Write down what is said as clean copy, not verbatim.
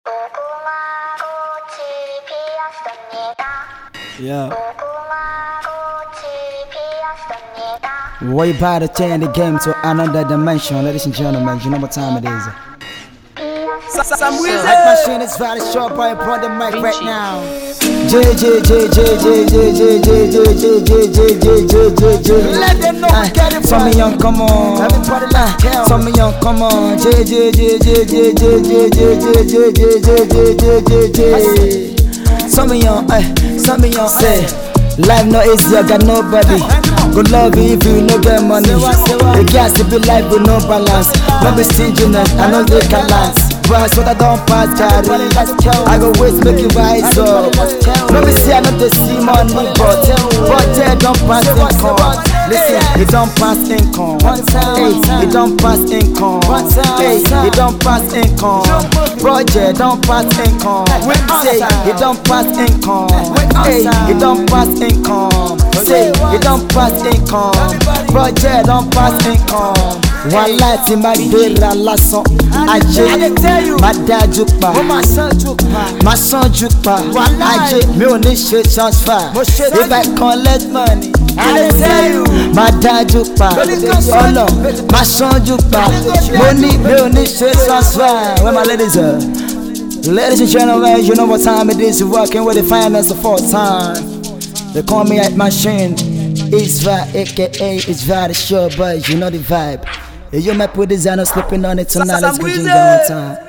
Yeah. We're about to change the game to another dimension, ladies and gentlemen. You know what time it is. Some reason. Hype machine is very sharp. I put the mic right now. Let them know we get it from me young, come on. Everybody let's kill. Some me young, come on. Some me young, say. Life no easy, I got nobody. Good love you if you no get money. You can't be life with no balance. No be stinginess, I know they can last. But so that don't pass carry. I go wait make you rise up. No be see I know they see money, but yeah, don't pass income. Listen, you don't pass income. Hey, you don't pass income. Hey, you don't pass income. Project don't pass income. Say you don't pass income. Hey, you don't pass income. Say you don't pass income. Project don't pass income. One light in my dera lásán. Ajé, má dájú pa. Má sanjú pa. Ajé, mi ò ní ṣe transfer. If I collect money, I tell you, má dájú pa. Ọlọ, má sanjú pa. Mi ò ní ṣe transfer. Where my ladies are? Ladies and gentlemen, you know what time it is. You're working with the finance the fourth time. They call me Hype Machine. It's Vibe, aka it's Vibe the show, but you know the vibe. You might put designer slipping on it tonight. Let's go jingle one time.